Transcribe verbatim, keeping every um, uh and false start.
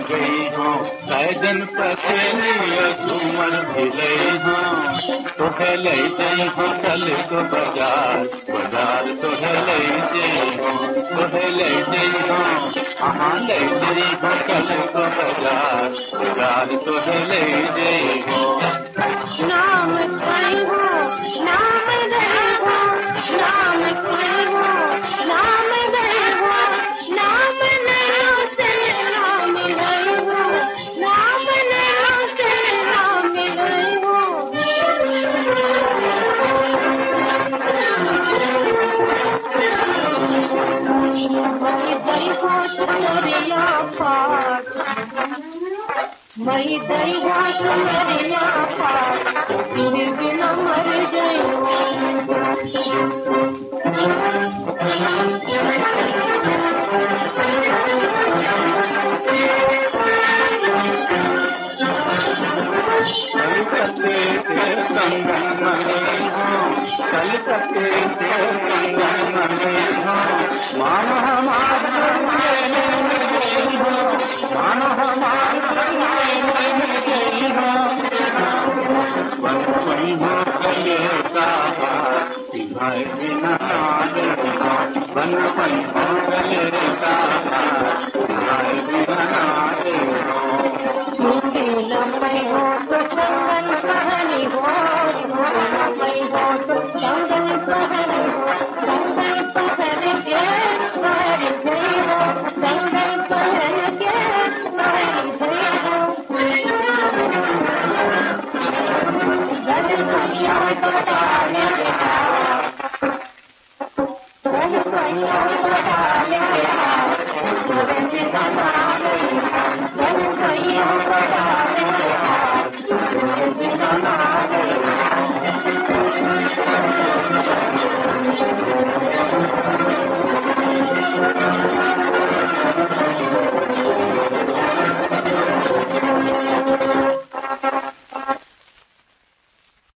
गई हो कैदन पसली झूमर भिले हो तो है ले गई हो कल को बाजार बाजार तो है ले गई हो तो है ले गई हो हाँ ले गई हो कल को बाजार बाजार तो है ले गई हो नाम कोई हो नाम गए हो नाम कोई हो नाम गए हो नाम नैनो से नाम गए हो नाम नैनो से नाम गए हो मई गई हो तुम्हारिया पाठ मई गई हो तुम्हारिया पाठ फिर बिना मर गई हो कल कते संगन में हो मान हमारा मान हमारा बन गई हो कले का भाई बिना बन गई हो कले का भाई बिना झूठे लम्बे हो तो संगन कहानी हो झूठे लम्बे हो तो संगन कहानी हो संगन पहन के मर गई हो संगन पहन के मर गई हो गल भैया बता ले गल भैया बता ले गल भैया बता